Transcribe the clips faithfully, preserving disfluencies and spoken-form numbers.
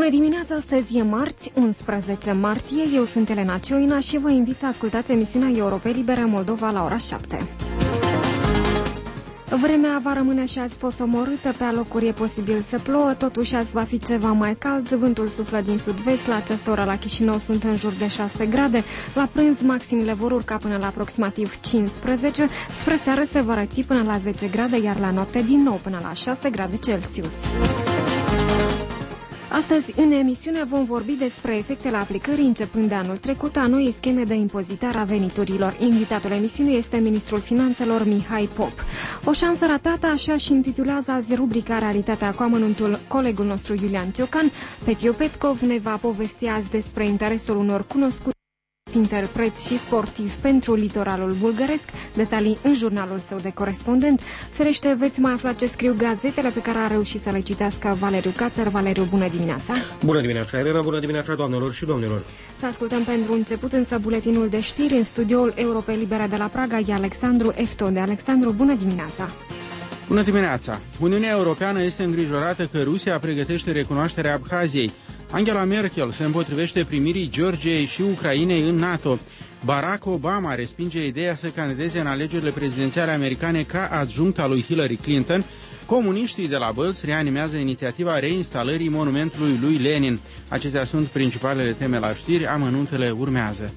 Bună dimineața, astăzi e marți, unsprezece martie, eu sunt Elena Cioina și vă invit să ascultați emisiunea Europe Libere Moldova la ora șapte. Vremea va rămâne așa azi posomorâtă, pe alocuri e posibil să plouă, totuși azi va fi ceva mai cald, vântul suflă din sud-vest, la această oră la Chișinău sunt în jur de șase grade, la prânz maximile vor urca până la aproximativ cincisprezece, spre seară se va răci până la zece grade, iar la noapte din nou până la șase grade Celsius. Astăzi, în emisiune, vom vorbi despre efectele aplicării începând de anul trecut a noii scheme de impozitare a veniturilor. Invitatul emisiunii este ministrul finanțelor Mihai Pop. O șansă ratată, așa și intitulează azi rubrica Realitatea cu amănuntul colegul nostru Iulian Ciocan. Petiu Petkov ne va povesti azi despre interesul unor cunoscuți interpreți și sportivi pentru litoralul bulgăresc, detalii în jurnalul său de corespondent. Ferește, veți mai afla ce scriu gazetele pe care a reușit să le citească Valeriu Cațăr. Valeriu, bună dimineața! Bună dimineața, Elena, bună dimineața, doamnelor și domnilor! Să ascultăm pentru început însă buletinul de știri. În studioul Europe Libere de la Praga e Alexandru Eftode. Alexandru, bună dimineața! Bună dimineața! Uniunea Europeană este îngrijorată că Rusia pregătește recunoașterea Abhaziei. Angela Merkel se împotrivește primirii Georgiei și Ucrainei în NATO. Barack Obama respinge ideea să candideze în alegerile prezidențiale americane ca adjunct al lui Hillary Clinton. Comuniștii de la Bălți reanimează inițiativa reinstalării monumentului lui Lenin. Acestea sunt principalele teme la știri, amănuntele urmează.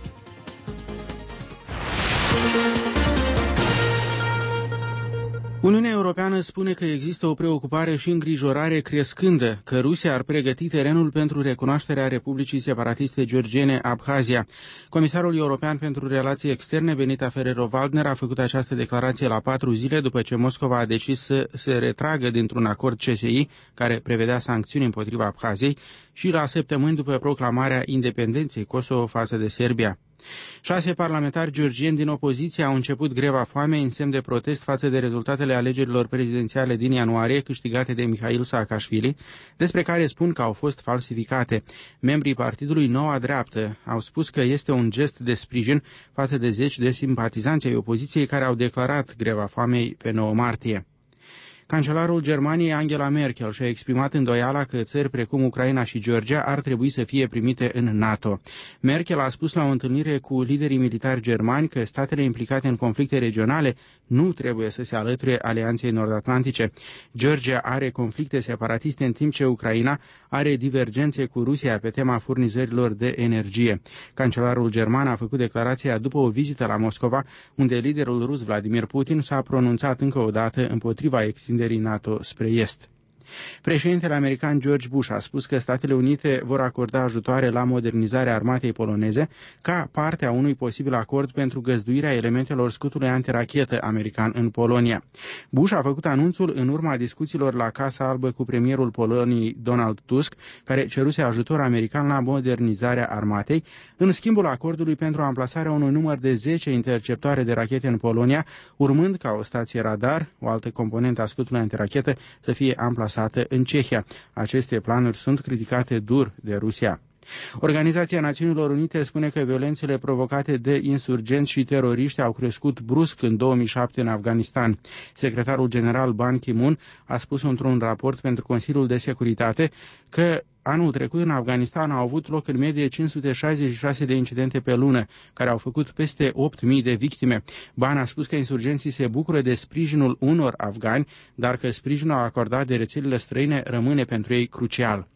Uniunea Europeană spune că există o preocupare și îngrijorare crescândă că Rusia ar pregăti terenul pentru recunoașterea Republicii Separatiste Georgiene Abhazia. Comisarul European pentru Relații Externe, Benita Ferrero-Waldner, a făcut această declarație la patru zile după ce Moscova a decis să se retragă dintr-un acord C S I care prevedea sancțiuni împotriva Abhaziei și la săptămâni după proclamarea independenței Kosovo față de Serbia. Șase parlamentari georgieni din opoziție au început greva foamei în semn de protest față de rezultatele alegerilor prezidențiale din ianuarie câștigate de Mihail Saakashvili, despre care spun că au fost falsificate. Membrii partidului Noua Dreaptă au spus că este un gest de sprijin față de zeci de simpatizanți ai opoziției care au declarat greva foamei pe nouă martie. Cancelarul Germaniei Angela Merkel și-a exprimat îndoiala că țări precum Ucraina și Georgia ar trebui să fie primite în NATO. Merkel a spus la o întâlnire cu liderii militari germani că statele implicate în conflicte regionale nu trebuie să se alăture Alianței Nord-Atlantice. Georgia are conflicte separatiste în timp ce Ucraina are divergențe cu Rusia pe tema furnizărilor de energie. Cancelarul german a făcut declarația după o vizită la Moscova, unde liderul rus Vladimir Putin s-a pronunțat încă o dată împotriva extinderii NATO spre est. Președintele american George Bush a spus că Statele Unite vor acorda ajutoare la modernizarea armatei poloneze ca parte a unui posibil acord pentru găzduirea elementelor scutului antirachetă american în Polonia. Bush a făcut anunțul în urma discuțiilor la Casa Albă cu premierul Poloniei Donald Tusk, care ceruse ajutor american la modernizarea armatei, în schimbul acordului pentru amplasarea unui număr de zece interceptoare de rachete în Polonia, urmând ca o stație radar, o altă componentă a scutului antirachetă, să fie amplasată în Cehia. Aceste planuri sunt criticate dur de Rusia. Organizația Națiunilor Unite spune că violențele provocate de insurgenți și teroriști au crescut brusc în două mii șapte în Afganistan. Secretarul general Ban Ki-moon a spus într-un raport pentru Consiliul de Securitate că anul trecut în Afganistan au avut loc în medie cinci sute șaizeci și șase de incidente pe lună, care au făcut peste opt mii de victime. Ban a spus că insurgenții se bucură de sprijinul unor afgani, dar că sprijinul acordat de rețelele străine rămâne pentru ei crucial.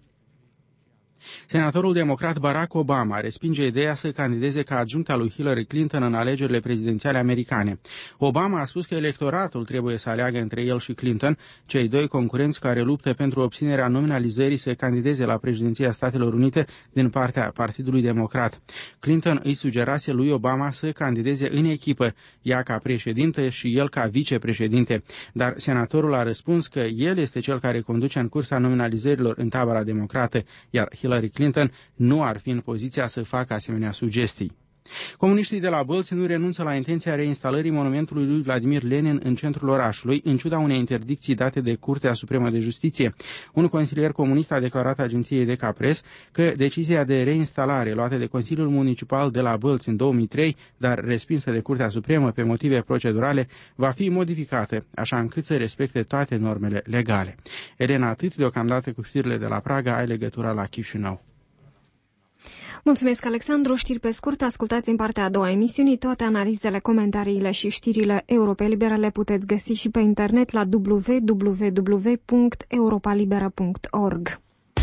Senatorul democrat Barack Obama respinge ideea să candideze ca adjunct al lui Hillary Clinton în alegerile prezidențiale americane. Obama a spus că electoratul trebuie să aleagă între el și Clinton, cei doi concurenți care luptă pentru obținerea nominalizării să candideze la președinția Statelor Unite din partea Partidului Democrat. Clinton îi sugerase lui Obama să candideze în echipă, ea ca președintă și el ca vicepreședinte, dar senatorul a răspuns că el este cel care conduce în cursa nominalizărilor în tabăra democrată, iar Hillary Clinton nu ar fi în poziția să facă asemenea sugestii. Comuniștii de la Bălți nu renunță la intenția reinstalării monumentului lui Vladimir Lenin în centrul orașului, în ciuda unei interdicții date de Curtea Supremă de Justiție. Un consilier comunist a declarat agenției D K Press că decizia de reinstalare luată de Consiliul Municipal de la Bălți în două mii trei, dar respinsă de Curtea Supremă pe motive procedurale, va fi modificată, așa încât să respecte toate normele legale. Elena, atât deocamdată cu știrile de la Praga, ai legătura la Chișinău. Mulțumesc, Alexandru. Știri pe scurt, ascultați în partea a doua a emisiunii. Toate analizele, comentariile și știrile Europa Liberă le puteți găsi și pe internet la w w w punct europa liberă punct org.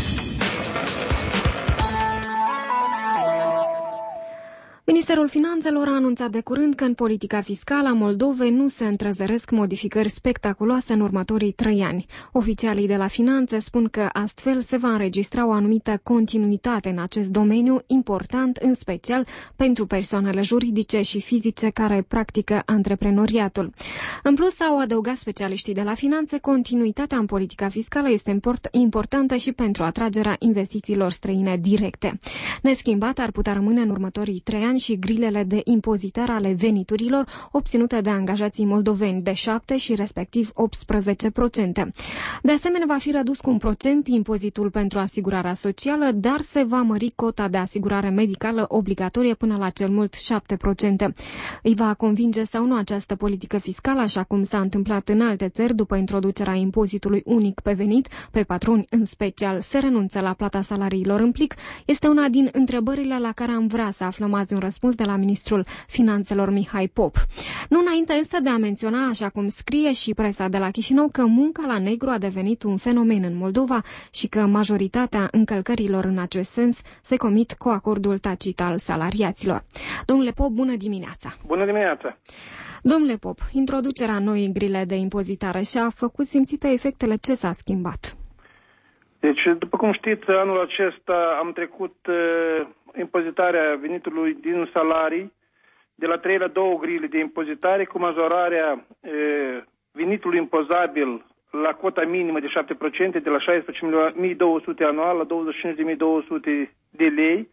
Ministerul Finanțelor a anunțat de curând că în politica fiscală a Moldovei nu se întrezăresc modificări spectaculoase în următorii trei ani. Oficialii de la Finanțe spun că astfel se va înregistra o anumită continuitate în acest domeniu, important în special pentru persoanele juridice și fizice care practică antreprenoriatul. În plus, au adăugat specialiștii de la Finanțe, continuitatea în politica fiscală este import, importantă și pentru atragerea investițiilor străine directe. Neschimbat ar putea rămâne în următorii trei ani și grilele de impozitare ale veniturilor obținute de angajații moldoveni de șapte și respectiv optsprezece la sută. De asemenea, va fi redus cu un procent impozitul pentru asigurarea socială, dar se va mări cota de asigurare medicală obligatorie până la cel mult șapte la sută. Îi va convinge sau nu această politică fiscală, așa cum s-a întâmplat în alte țări după introducerea impozitului unic pe venit, pe patroni în special se renunță la plata salariilor în plic, este una din întrebările la care am vrea să aflăm azi un răspuns de la ministrul Finanțelor Mihai Pop. Nu înainte însă de a menționa, așa cum scrie și presa de la Chișinău, că munca la negru a devenit un fenomen în Moldova și că majoritatea încălcărilor în acest sens se comit cu acordul tacit al salariaților. Domnule Pop, bună dimineața! Bună dimineața! Domnule Pop, introducerea noii grile de impozitare și-a făcut simțite efectele. Ce s-a schimbat? Deci, după cum știți, anul acesta am trecut uh, impozitarea venitului din salarii de la trei la două grile de impozitare cu majorarea uh, venitului impozabil la cota minimă de șapte la sută de la șaisprezece mii două sute anual la douăzeci și cinci de mii două sute de lei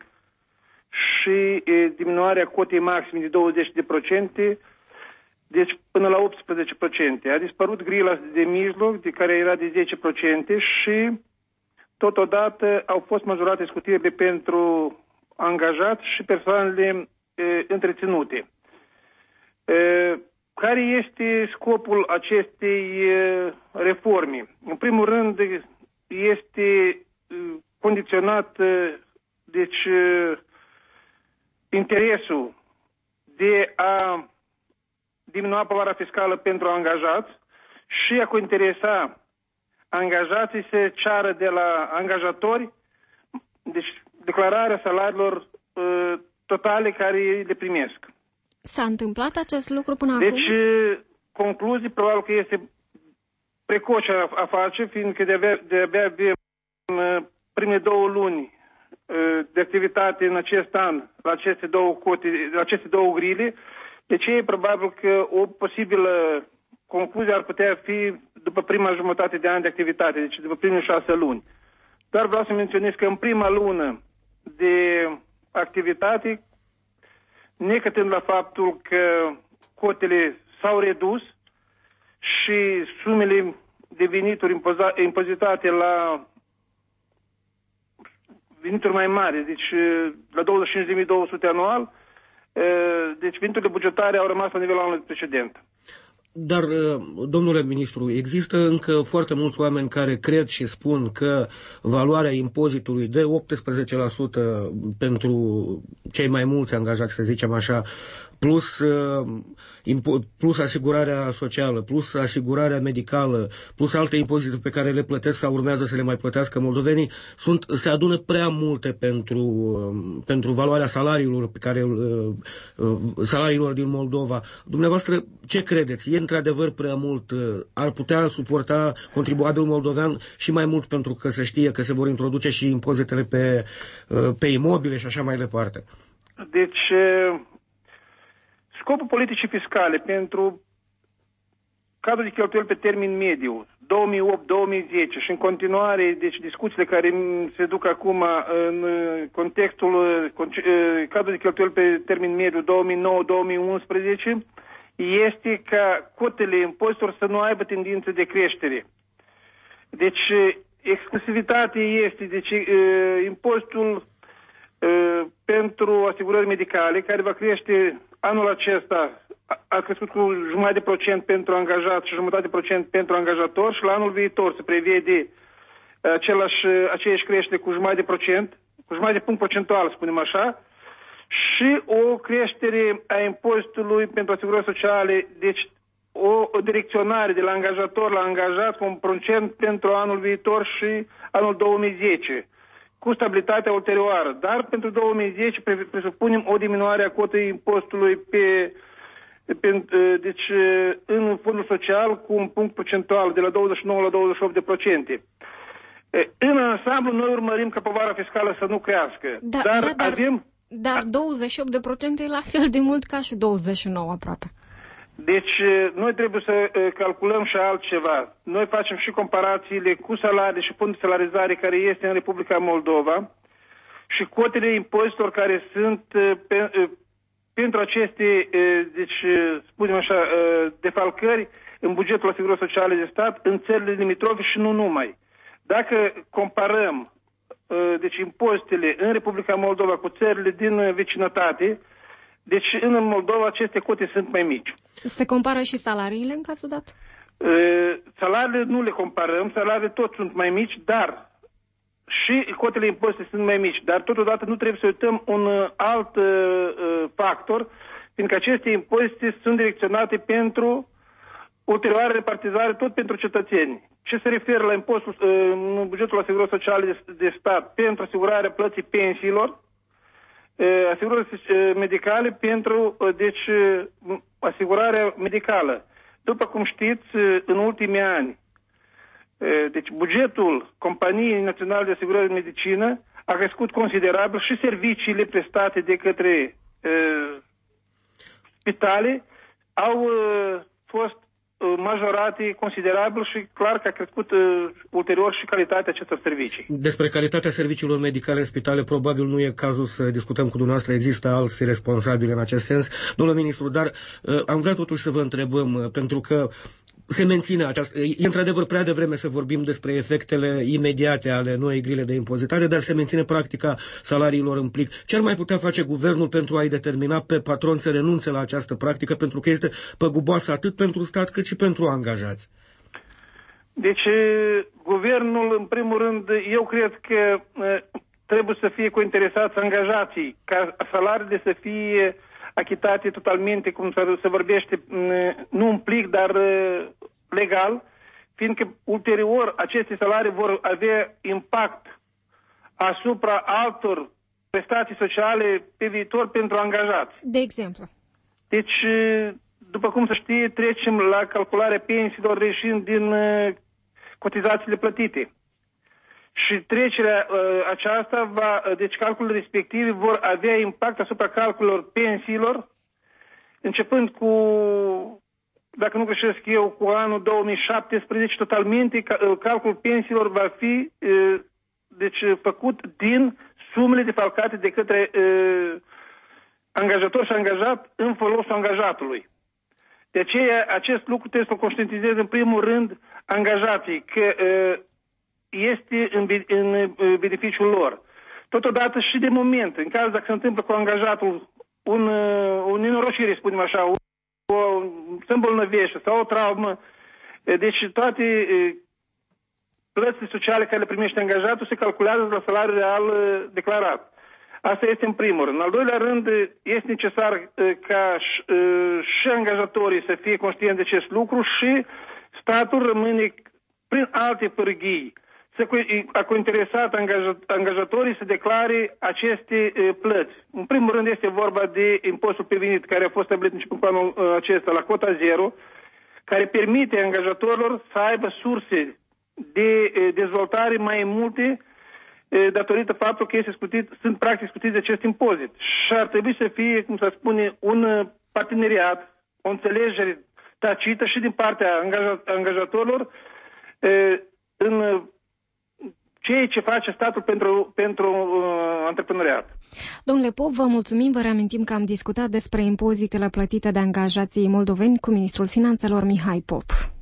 și uh, diminuarea cotei maxime de douăzeci la sută, deci până la optsprezece la sută. A dispărut grila de mijloc, de care era de zece la sută și totodată au fost majorate scutirile pentru angajați și persoanele e, întreținute. E, care este scopul acestei e, reforme? În primul rând, este e, condiționat e, deci, e, interesul de a diminua povara fiscală pentru angajați și a interesa angajații se ceară de la angajatori deci declararea salariilor uh, totale care le primesc. S-a întâmplat acest lucru până deci, acum? Deci, concluzii, probabil că este precoce a, a face, fiindcă de-abia, de-abia avem uh, primele două luni uh, de activitate în acest an la aceste două cote, la aceste două grile. Deci e probabil că o posibilă concluzia ar putea fi după prima jumătate de an de activitate, deci după primele șase luni. Dar vreau să menționez că în prima lună de activitate, necătând la faptul că cotele s-au redus și sumele de venituri impozitate la venituri mai mari, deci la douăzeci și cinci de mii două sute anual, deci veniturile bugetare au rămas la nivelul anului precedent. Dar, domnule ministru, există încă foarte mulți oameni care cred și spun că valoarea impozitului de optsprezece la sută pentru cei mai mulți angajați, să zicem așa, plus, plus asigurarea socială, plus asigurarea medicală, plus alte impozite pe care le plătesc sau urmează să le mai plătească moldovenii, sunt, se adună prea multe pentru, pentru valoarea salariilor, pe care, salariilor din Moldova. Dumneavoastră, ce credeți? E într-adevăr prea mult? Ar putea suporta contribuabilul moldovean și mai mult pentru că se știe că se vor introduce și impozitele pe, pe imobile și așa mai departe? Deci, scopul politicii fiscale pentru cadrul de cheltuieli pe termen mediu două mii opt două mii zece și în continuare, deci discuțiile care se duc acum în contextul cadrul de cheltuieli pe termen mediu două mii nouă două mii unsprezece, este ca cotele impozitelor să nu aibă tendință de creștere. Deci, exclusivitatea este, deci, impozitul pentru asigurări medicale, care va crește anul acesta, a crescut cu jumătate de procent pentru angajat și jumătate de procent pentru angajator și la anul viitor se prevede același, aceeași creștere cu jumătate de procent, cu jumătate de punct procentual, spunem așa, și o creștere a impozitului pentru asigurări sociale, deci o, o direcționare de la angajator la angajat cu un procent pentru anul viitor și anul două mii zece, cu stabilitatea ulterioară. Dar pentru două mii zece presupunem o diminuare a cotei impozitului pe, pe, deci, în fondul social cu un punct procentual de la douăzeci și nouă la douăzeci și opt de procente. În ansamblu, noi urmărim ca povara fiscală să nu crească. Da, dar, da, dar avem... Dar douăzeci și opt de procente e la fel de mult ca și douăzeci și nouă aproape. Deci noi trebuie să calculăm și altceva. Noi facem și comparațiile cu salarii și fondul de salarizare care este în Republica Moldova și cotele impozitelor care sunt pe, pentru aceste, deci, spunem așa, defalcări în bugetul asigurării sociale de stat în țările limitrofe și nu numai. Dacă comparăm deci impozitele în Republica Moldova cu țările din vecinătate, deci în Moldova aceste cote sunt mai mici. Se compară și salariile în cazul dat? Salariile nu le comparăm, salariile tot sunt mai mici, dar și cotele impozite sunt mai mici. Dar totodată nu trebuie să uităm un alt factor, fiindcă aceste impozite sunt direcționate pentru ulterioară repartizare tot pentru cetățeni. Ce se referă la impostul în bugetul asigurării sociale de stat pentru asigurarea plății pensiilor, asigurări medicale pentru, deci, asigurarea medicală. După cum știți, în ultimii ani, deci bugetul Companiei Naționale de Asigurări de Medicină a crescut considerabil și serviciile prestate de către spitale au fost majorate considerabil și clar că a crescut uh, ulterior și calitatea acestor servicii. Despre calitatea serviciilor medicale în spitale probabil nu e cazul să discutăm cu dumneavoastră, există alți responsabili în acest sens. Domnule ministru, dar uh, am vrea totuși să vă întrebăm, uh, pentru că se menține această... E într-adevăr prea devreme să vorbim despre efectele imediate ale noii grile de impozitare, dar se menține practica salariilor în plic. Ce ar mai putea face guvernul pentru a-i determina pe patron să renunțe la această practică, pentru că este păguboasă atât pentru stat cât și pentru angajați? Deci, guvernul, în primul rând, eu cred că trebuie să fie cointeresați angajații, ca salariile să fie achitate totalmente, cum se vorbește, nu în plic, dar legal, fiindcă ulterior aceste salarii vor avea impact asupra altor prestații sociale pe viitor pentru angajați. De exemplu? Deci, după cum se știe, trecem la calcularea pensiilor reșind din cotizațiile plătite. Și trecerea uh, aceasta, va, deci calculele respective vor avea impact asupra calculelor pensiilor, începând cu, dacă nu greșesc eu, cu anul două mii șaptesprezece, totalmente calculul pensiilor va fi uh, deci, făcut din sumele defalcate de către uh, angajator și angajat în folosul angajatului. De aceea, acest lucru trebuie să-l conștientizeze în primul rând angajații, că uh, este în, în beneficiul lor. Totodată și de moment, în caz dacă se întâmplă cu angajatul un, un nenorocire, spunem așa, o, o se îmbolnăvește sau o traumă, deci toate plățile sociale care le primește angajatul se calculează la salariul real declarat. Asta este în primul rând. În al doilea rând, este necesar ca și angajatorii să fie conștienți de acest lucru și statul rămâne prin alte pârghii a cointeresat angajatorii să declare aceste plăți. În primul rând este vorba de impostul pe venit care a fost stabilit începând cu anul acesta la cota zero, care permite angajatorilor să aibă surse de dezvoltare mai multe datorită faptului că este scutit, sunt practic scutiți de acest impozit. Și ar trebui să fie, cum se spune, un parteneriat, o înțelegere tacită și din partea angajatorilor în ceea ce face statul pentru, pentru uh, antreprenoriat. Domnule Pop, vă mulțumim, vă reamintim că am discutat despre impozitele plătite de angajații moldoveni cu ministrul finanțelor Mihai Pop.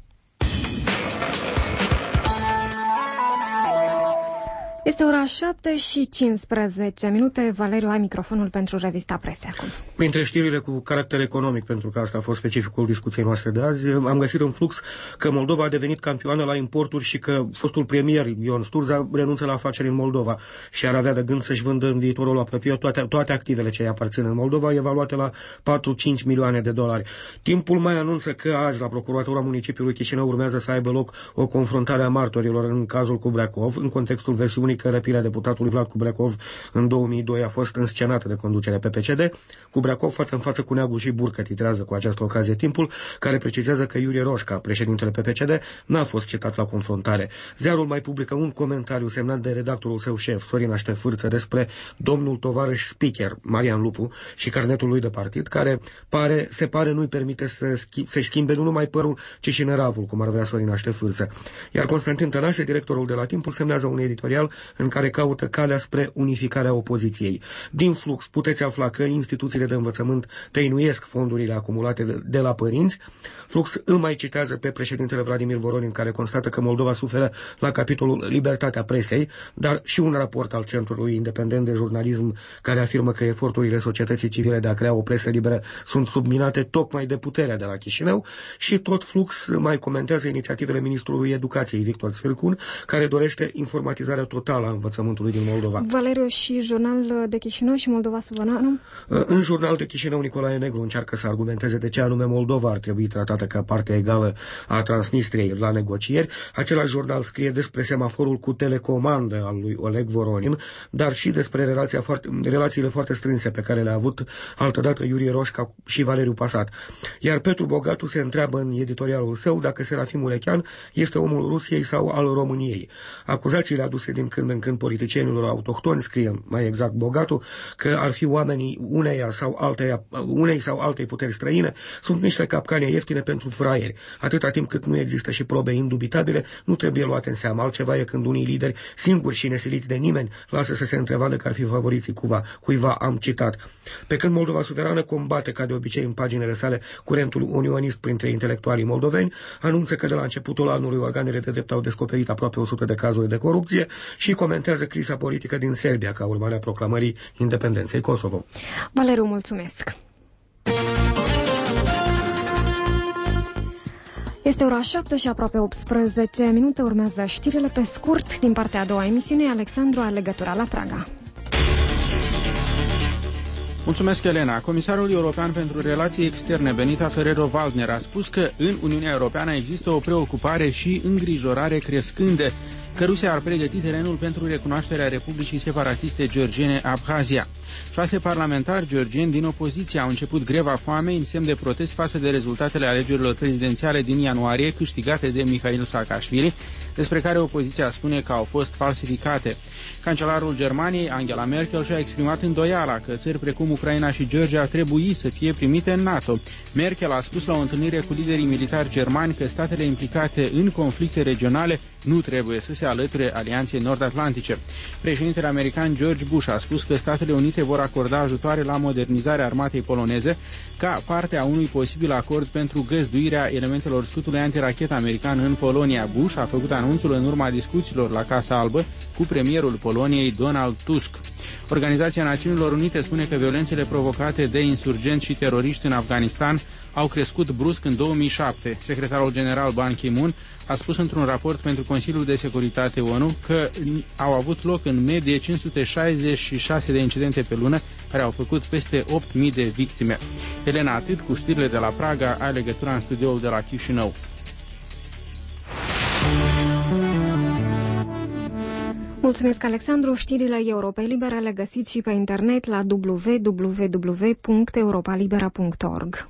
Este ora șapte și cincisprezece minute. Valeriu, ai microfonul pentru revista presei acum. Printre știrile cu caracter economic, pentru că asta a fost specificul discuției noastre de azi, am găsit în flux că Moldova a devenit campioană la importuri și că fostul premier Ion Sturza renunță la afaceri în Moldova și ar avea de gând să-și vândă în viitorul apropiat toate, toate activele ce îi aparțin în Moldova, evaluate la patru-cinci milioane de dolari. Timpul mai anunță că azi la Procuratura Municipiului Chișinău urmează să aibă loc o confruntare a martorilor în cazul Kubrakov, în contextul versiunii că răpirea deputatului Vlad Kubrakov în două mii doi a fost înscenată de conducerea P P C D. Kubrakov față în față cu Neagu și Burcă titrează cu această ocazie Timpul, care precizează că Iurie Roșca, președintele P P C D, n-a fost citat la confruntare. Ziarul mai publică un comentariu semnat de redactorul său șef, Sorin Aștefârță, despre domnul tovarăș speaker, Marian Lupu, și carnetul lui de partid, care pare, se pare nu-i permite să schi- să-și schimbe nu numai părul, ci și năravul, cum ar vrea Sorin Aștefârță. Iar Constantin Tănase, directorul de la Timpul, semnează un editorial în care caută calea spre unificarea opoziției. Din flux puteți afla că instituțiile de învățământ tăinuiesc fondurile acumulate de, de la părinți. Flux îl mai citează pe președintele Vladimir Voronin, care constată că Moldova suferă la capitolul libertatea presei, dar și un raport al Centrului Independent de Jurnalism care afirmă că eforturile societății civile de a crea o presă liberă sunt subminate tocmai de puterea de la Chișinău. Și tot Flux mai comentează inițiativele ministrului Educației, Victor Sfircun, care dorește informatizarea totală a învățământului din Moldova. Valeriu, și Jurnal de Chișinău și Moldova Suveranu? În Jurnal de Chișinău, Nicolae Negru încearcă să argumenteze de ce anume Moldova ar trebui tratată ca parte egală a Transnistriei la negocieri. Același jurnal scrie despre semaforul cu telecomandă al lui Oleg Voronin, dar și despre relația foarte, relațiile foarte strânse pe care le-a avut altădată Iurie Roșca și Valeriu Pasat. Iar Petru Bogatu se întreabă în editorialul său dacă Serafim Ulechean este omul Rusiei sau al României. Acuzațiile aduse din când în când politicienilor autohtoni, scrie mai exact Bogatu, că ar fi oamenii uneia sau alteia, unei sau altei puteri străine, sunt niște capcane ieftine pentru fraieri. Atâta timp cât nu există și probe indubitabile, nu trebuie luate în seamă. Altceva e când unii lideri, singuri și nesiliți de nimeni, lasă să se întrevadă că ar fi favoriții cuva, cuiva, am citat. Pe când Moldova Suverană combate, ca de obicei în paginile sale, curentul unionist printre intelectualii moldoveni, anunță că de la începutul anului organele de drept au descoperit aproape o sută de cazuri de corupție și comentează criza politică din Serbia ca urmare a proclamării independenței Kosovo. Valeriu, mulțumesc! Este ora șapte și aproape optsprezece minute. Urmează știrile pe scurt din partea a doua emisiunii. Alexandru are legătura la Praga. Mulțumesc, Elena. Comisarul European pentru Relații Externe, Benita Ferrero-Waldner, a spus că în Uniunea Europeană există o preocupare și îngrijorare crescânde că Rusia ar pregăti terenul pentru recunoașterea Republicii Separatiste Georgiene Abhazia. Șase parlamentari georgieni din opoziție au început greva foamei în semn de protest față de rezultatele alegerilor prezidențiale din ianuarie câștigate de Mikhail Saakashvili, despre care opoziția spune că au fost falsificate. Cancelarul Germaniei, Angela Merkel, și-a exprimat îndoiala că țări precum Ucraina și Georgia ar trebui să fie primite în NATO. Merkel a spus la o întâlnire cu liderii militari germani că statele implicate în conflicte regionale nu trebuie să se alăture Alianței Nord-Atlantice. Președintele american George Bush a spus că Statele Unite vor acorda ajutoare la modernizarea armatei poloneze ca parte a unui posibil acord pentru găzduirea elementelor scutului antirachetă american în Polonia. Bush a făcut anunțul în urma discuțiilor la Casa Albă cu premierul Poloniei Donald Tusk. Organizația Națiunilor Unite spune că violențele provocate de insurgenți și teroriști în Afganistan au crescut brusc în două mii șapte. Secretarul general Ban Ki-moon a spus într-un raport pentru Consiliul de Securitate O N U că au avut loc în medie cinci sute șaizeci și șase de incidente pe lună, care au făcut peste opt mii de victime. Elena, atât cu știrile de la Praga, ai legătura în studioul de la Chișinău. Mulțumesc, Alexandru. Știrile Europei Libere le găsiți și pe internet la w w w punct europa libera punct org.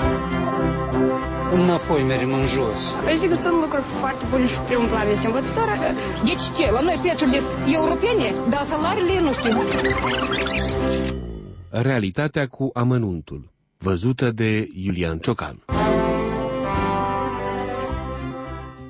Înapoi mergem în jos. Sigur, sunt lucruri foarte bune și primul plan este învățătoare. Deci ce? La noi plățile europene, dar salariile nu știu. Realitatea cu amănuntul, văzută de Iulian Ciocan.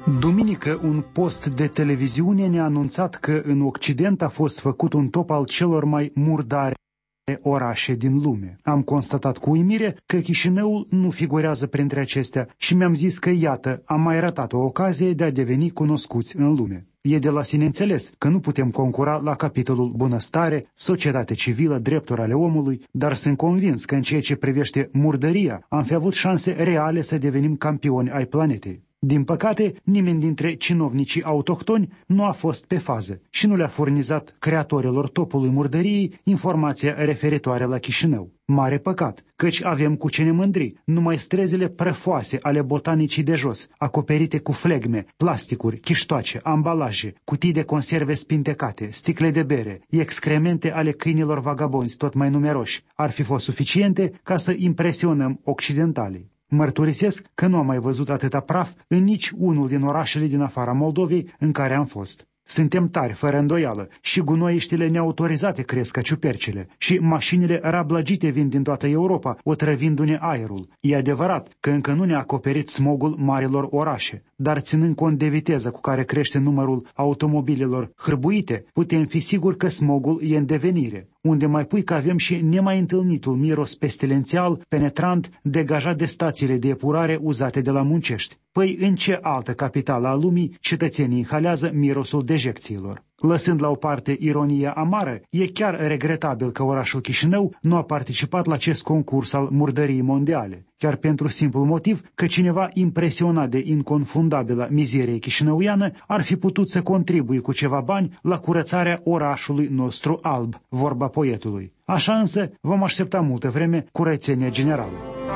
Duminică, un post de televiziune ne-a anunțat că în Occident a fost făcut un top al celor mai murdare orașe din lume. Am constatat cu uimire că Chișinăul nu figurează printre acestea și mi-am zis că, iată, am mai ratat o ocazie de a deveni cunoscuți în lume. E de la sine înțeles că nu putem concura la capitolul bunăstare, societate civilă, drepturi ale omului, dar sunt convins că în ceea ce privește murdăria am fi avut șanse reale să devenim campioni ai planetei. Din păcate, nimeni dintre cinovnicii autohtoni nu a fost pe fază și nu le-a furnizat creatorilor topului murdăriei informația referitoare la Chișinău. Mare păcat, căci avem cu ce ne mândri, numai străzile prăfoase ale botanicii de jos, acoperite cu flegme, plasticuri, chiștoace, ambalaje, cutii de conserve spintecate, sticle de bere, excremente ale câinilor vagabonzi tot mai numeroși, ar fi fost suficiente ca să impresionăm occidentalii. Mărturisesc că nu am mai văzut atâta praf în nici unul din orașele din afara Moldovei în care am fost. Suntem tari, fără îndoială, și gunoiștile neautorizate cresc ca ciupercile și mașinile rablăgite vin din toată Europa, otrăvindu-ne aerul. E adevărat că încă nu ne-a acoperit smogul marilor orașe, dar ținând cont de viteză cu care crește numărul automobilelor hârbuite, putem fi siguri că smogul e în devenire, unde mai pui că avem și nemai întâlnitul miros pestilențial, penetrant, degajat de stațiile de epurare uzate de la muncești. Păi în ce altă capitală a lumii cetățenii inhalează mirosul dejecțiilor? Lăsând la o parte ironia amară, e chiar regretabil că orașul Chișinău nu a participat la acest concurs al murdăriei mondiale, chiar pentru simplu motiv că cineva impresionat de inconfundabilă mizerie chișinăuiană ar fi putut să contribuie cu ceva bani la curățarea orașului nostru alb, vorba poetului. Așa însă vom aștepta multă vreme curățenia generală.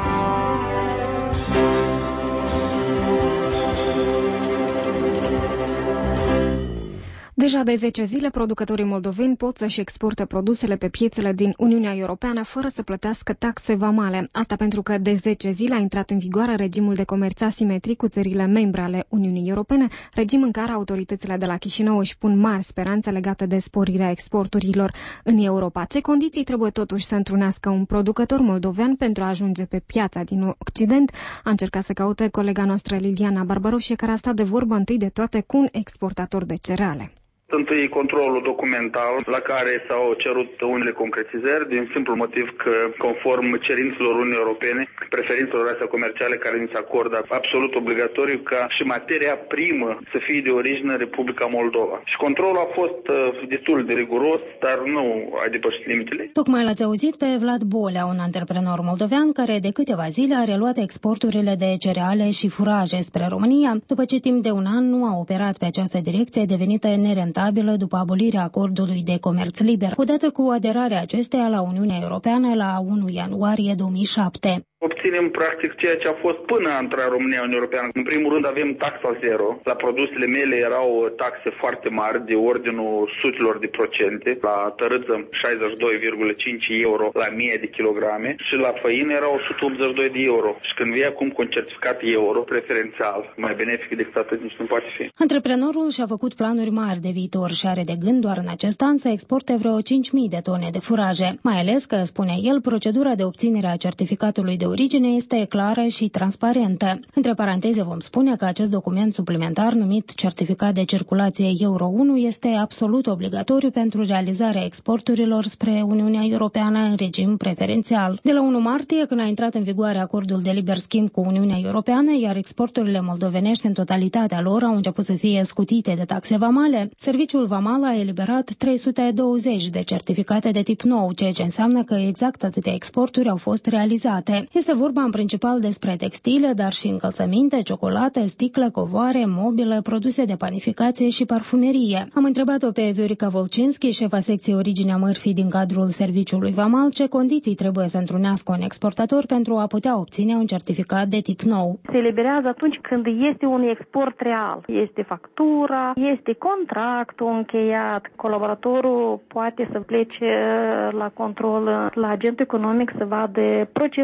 Deja de zece zile, producătorii moldoveni pot să-și exporte produsele pe piețele din Uniunea Europeană fără să plătească taxe vamale. Asta pentru că de zece zile a intrat în vigoare regimul de comerț asimetric cu țările membre ale Uniunii Europene, regim în care autoritățile de la Chișinău își pun mari speranțe legate de sporirea exporturilor în Europa. Ce condiții trebuie totuși să întrunească un producător moldovean pentru a ajunge pe piața din Occident? A încercat să caute colega noastră Liliana Barbaroșie, care a stat de vorbă întâi de toate cu un exportator de cereale. Întâi controlul documental, la care s-au cerut unele concretizări, din simplu motiv că, conform cerințelor Uniunii Europene, preferințelor astea comerciale care ni se acordă absolut obligatoriu ca și materia primă să fie de origine Republica Moldova. Și controlul a fost uh, destul de riguros, dar nu a depășit limitele. Tocmai l-ați auzit pe Vlad Bolea, un antreprenor moldovean care de câteva zile a reluat exporturile de cereale și furaje spre România, după ce timp de un an nu a operat pe această direcție devenită nerentabilă după abolirea acordului de comerț liber, odată cu aderarea acesteia la Uniunea Europeană la unu ianuarie două mii șapte. Obținem practic ceea ce a fost până a intra în România în Europeană. În primul rând avem taxa zero. La produsele mele erau taxe foarte mari, de ordinul sutelor de procente. La tărâță șaizeci și doi virgulă cinci euro la mie de kilograme și la făină erau o sută optzeci și doi de euro. Și când vii acum cu un certificat euro preferențial, mai benefic decât atât nici nu poate fi. Antreprenorul și-a făcut planuri mari de viitor și are de gând doar în acest an să exporte vreo cinci mii de tone de furaje. Mai ales că, spune el, procedura de obținere a certificatului de origine este clară și transparentă. Între paranteze vom spune că acest document suplimentar numit Certificat de Circulație Euro unu este absolut obligatoriu pentru realizarea exporturilor spre Uniunea Europeană în regim preferențial. De la unu martie, când a intrat în vigoare acordul de liber schimb cu Uniunea Europeană, iar exporturile moldovenești în totalitatea lor au început să fie scutite de taxe vamale, Serviciul Vamal a eliberat trei sute douăzeci de certificate de tip nou, ceea ce înseamnă că exact atâtea exporturi au fost realizate. Este vorba în principal despre textile, dar și încălțăminte, ciocolată, sticle, covoare, mobilă, produse de panificație și parfumerie. Am întrebat-o pe Viorica Volcinski, șefa secției originea mărfii din cadrul Serviciului Vamal, ce condiții trebuie să întrunească un exportator pentru a putea obține un certificat de tip nou. Se eliberează atunci când este un export real. Este factura, este contractul încheiat, colaboratorul poate să plece la control la agentul economic să vadă procesul de producție,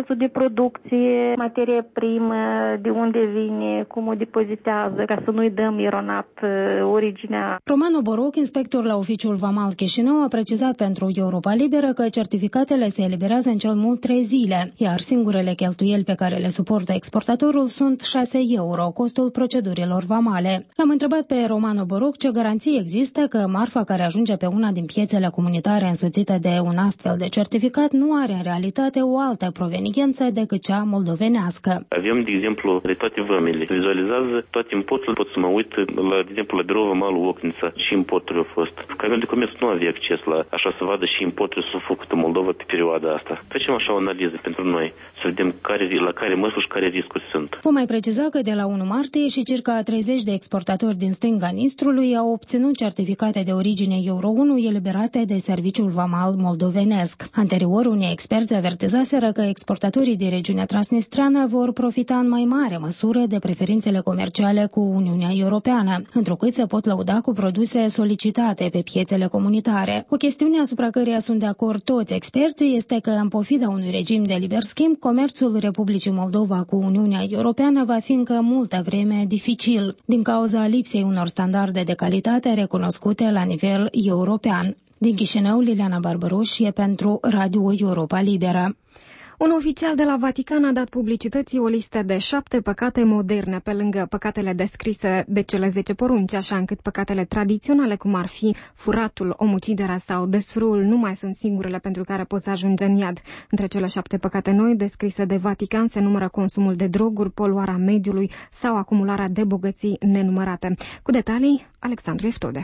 producție, materie primă, de unde vine, cum o depozitează, ca să nu-i dăm eronat originea. Romano Boroc, inspector la Oficiul Vamal Chișinău, a precizat pentru Europa Liberă că certificatele se eliberează în cel mult trei zile, iar singurele cheltuieli pe care le suportă exportatorul sunt șase euro, costul procedurilor vamale. L-am întrebat pe Romano Boroc ce garanții există că marfa care ajunge pe una din piețele comunitare însoțită de un astfel de certificat nu are în realitate o altă proveniență decât cea moldovenească. Avem, de exemplu, de toate vămile. Vizualizează toate importurile, pot să mă uit, la, de exemplu, la birou vamalul Ocnița și importurile au fost. Camionul de comerț nu avea acces la așa să vadă și importurile s-au făcut în Moldova pe perioada asta. Facem așa o analiză pentru noi, să vedem care, la care măsuri și care riscuri sunt. Vom mai preciza că de la unu martie și circa treizeci de exportatori din stânga Nistrului au obținut certificate de origine Euro unu eliberate de Serviciul Vamal moldovenesc. Anterior, unii experți avertizaseră că exportatorii din regiunea transnistreană vor profita în mai mare măsură de preferințele comerciale cu Uniunea Europeană, întrucât se pot lăuda cu produse solicitate pe piețele comunitare. O chestiune asupra căreia sunt de acord toți experții este că, în pofida unui regim de liber schimb, comerțul Republicii Moldova cu Uniunea Europeană va fi încă multă vreme dificil, din cauza lipsei unor standarde de calitate recunoscute la nivel european. Din Chișinău, Liliana Barbăruș e pentru Radio Europa Liberă. Un oficial de la Vatican a dat publicității o listă de șapte păcate moderne, pe lângă păcatele descrise de cele zece porunci, așa încât păcatele tradiționale, cum ar fi furatul, omuciderea sau desfrâul, nu mai sunt singurele pentru care poți ajunge în iad. Între cele șapte păcate noi descrise de Vatican se numără consumul de droguri, poluarea mediului sau acumularea de bogății nenumărate. Cu detalii, Alexandru Eftode.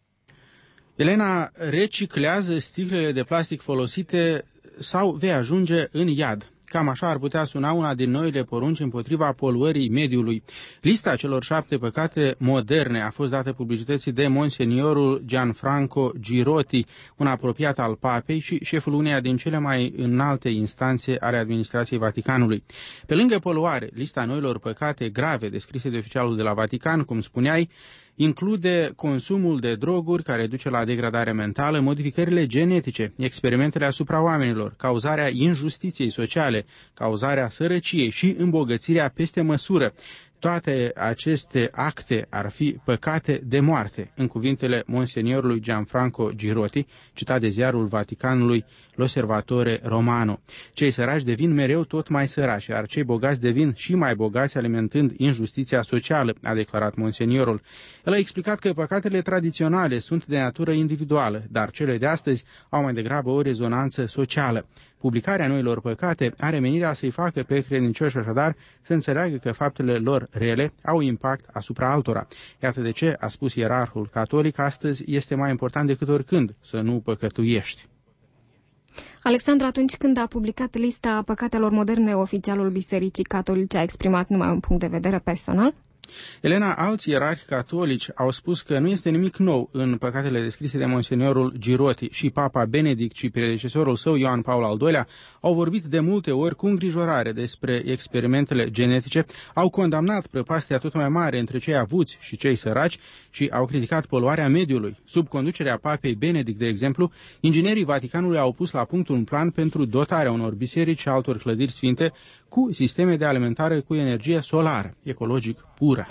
Elena reciclează sticlele de plastic folosite sau vei ajunge în iad. Cam așa ar putea suna una din noile porunci împotriva poluării mediului. Lista celor șapte păcate moderne a fost dată publicității de monseniorul Gianfranco Girotti, un apropiat al papei și șeful uneia din cele mai înalte instanțe ale administrației Vaticanului. Pe lângă poluare, lista noilor păcate grave descrise de oficialul de la Vatican, cum spuneai, include consumul de droguri care duce la degradare mentală, modificările genetice, experimentele asupra oamenilor, cauzarea injustiției sociale, cauzarea sărăciei și îmbogățirea peste măsură. Toate aceste acte ar fi păcate de moarte, în cuvintele monseniorului Gianfranco Girotti, citat de ziarul Vaticanului L'Osservatore Romano. Cei săraci devin mereu tot mai săraci, iar cei bogați devin și mai bogați, alimentând injustiția socială, a declarat monseniorul. El a explicat că păcatele tradiționale sunt de natură individuală, dar cele de astăzi au mai degrabă o rezonanță socială. Publicarea noilor păcate are menirea să-i facă pe credincioși așadar să înțeleagă că faptele lor rele au impact asupra altora. Iată de ce, a spus ierarhul catolic, astăzi este mai important decât oricând să nu păcătuiești. Alexandru, atunci când a publicat lista păcatelor moderne, oficialul Bisericii Catolice a exprimat numai un punct de vedere personal? Elena, alți ierarhi catolici au spus că nu este nimic nou în păcatele descrise de monseniorul Girotti. Și Papa Benedict și predecesorul său, Ioan Paul al doilea, au vorbit de multe ori cu îngrijorare despre experimentele genetice, au condamnat prăpastia tot mai mare între cei avuți și cei săraci și au criticat poluarea mediului. Sub conducerea Papei Benedict, de exemplu, inginerii Vaticanului au pus la punct un plan pentru dotarea unor biserici și altor clădiri sfinte cu sisteme de alimentare cu energie solară, ecologic pură.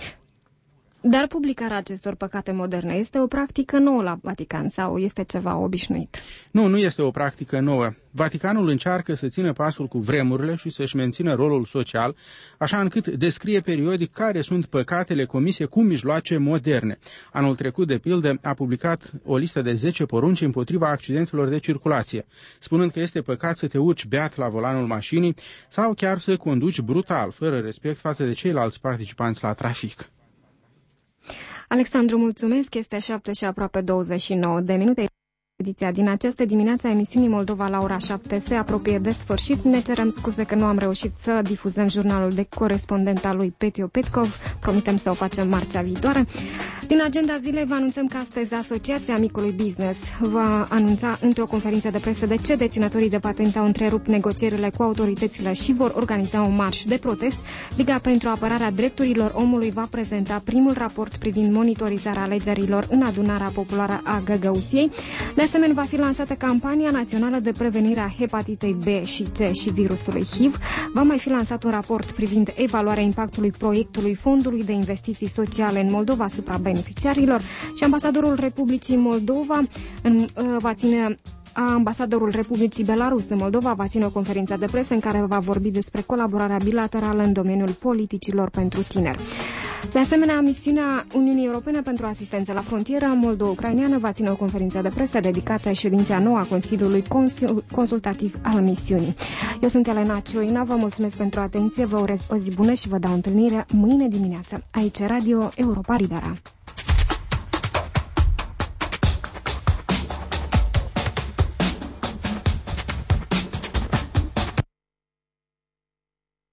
Dar publicarea acestor păcate moderne este o practică nouă la Vatican sau este ceva obișnuit? Nu, nu este o practică nouă. Vaticanul încearcă să țină pasul cu vremurile și să-și mențină rolul social, așa încât descrie periodic care sunt păcatele comise cu mijloace moderne. Anul trecut, de pildă, a publicat o listă de zece porunci împotriva accidentelor de circulație, spunând că este păcat să te urci beat la volanul mașinii sau chiar să conduci brutal, fără respect față de ceilalți participanți la trafic. Alexandru, mulțumesc. Este șapte și aproape douăzeci și nouă de minute. Ediția din această dimineață a emisiunii Moldova la ora șapte se apropie de sfârșit. Ne cerem scuze că nu am reușit să difuzăm jurnalul de corespondent al lui Petio Petkov. Promitem să o facem marțea viitoare. Din agenda zilei vă anunțăm că astăzi Asociația Micului Business va anunța într-o conferință de presă de ce deținătorii de patente au întrerupt negocierile cu autoritățile și vor organiza un marș de protest. Liga pentru apărarea drepturilor omului va prezenta primul raport privind monitorizarea alegerilor în adunarea populară a Găgăuției. De asemenea, va fi lansată campania națională de prevenire a hepatitei B și C și virusului H I V. Va mai fi lansat un raport privind evaluarea impactului proiectului Fondului de Investiții Sociale în Moldova asupra beneficiarilor și ambasadorul Republicii Moldova în, va ține Ambasadorul Republicii Belarus în Moldova va ține o conferință de presă în care va vorbi despre colaborarea bilaterală în domeniul politicilor pentru tineri. De asemenea, misiunea Uniunii Europene pentru asistență la frontieră moldo-ucraineană va ține o conferință de presă dedicată ședinței a noua a Consiliului Consultativ al misiunii. Eu sunt Elena Cioina, vă mulțumesc pentru atenție, vă urez o zi bună și vă dau întâlnire mâine dimineață. Aici Radio Europa Libera.